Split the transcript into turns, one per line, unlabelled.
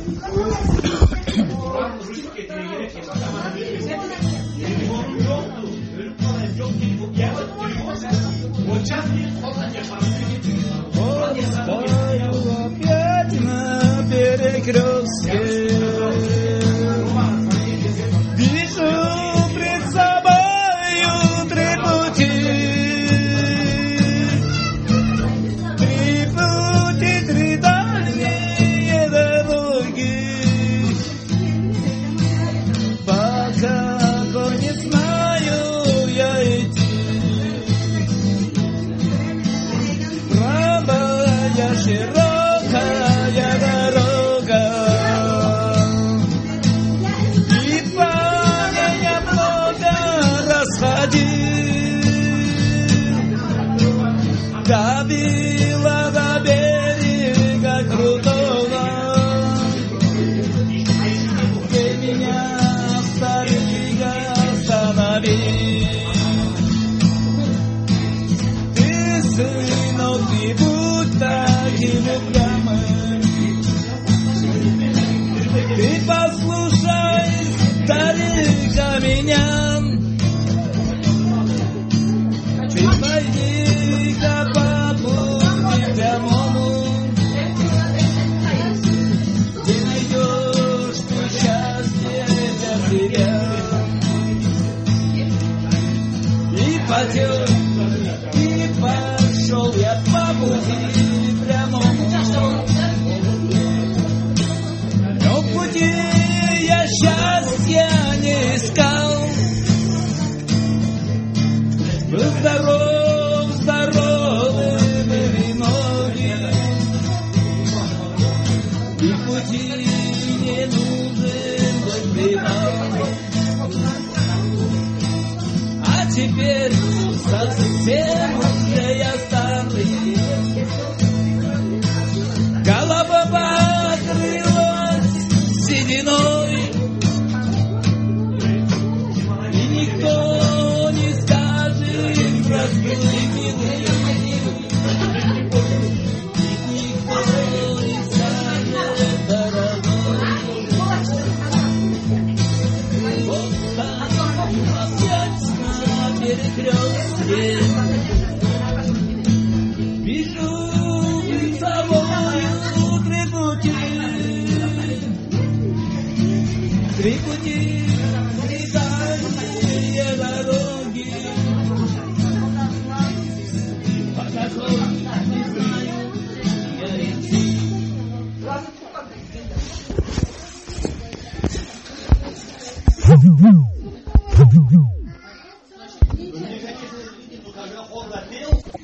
Kur'an'ın rüşt getirerek yaşamana bilirsin. Telefonun yoktu. Ölüp kalan yok telefon. Yerde telefon sen. O çat bir koldan yaşamını getiriyor. Kur'an yaşamını
Давила до берега крутого, где меня старика останови. Ты, сынок, ты будь таким упрямым, ты послушай старика меня. Ты пойди-ка по пути прямому, ты найдешь ты счастье для себя. И пошел я по пути прямому, но в пути я счастья не искал. Был здоров, здоровый были ноги, и в пути не нужен был привал. А теперь совсем уже я старый, голова покрылась сединой, и никто не скажет, простой, милый, никто не скажет, дорогой. Вот так опять на перекрестке вижу перед собой три пути, три дальние дороги. По какой не знаю я идти.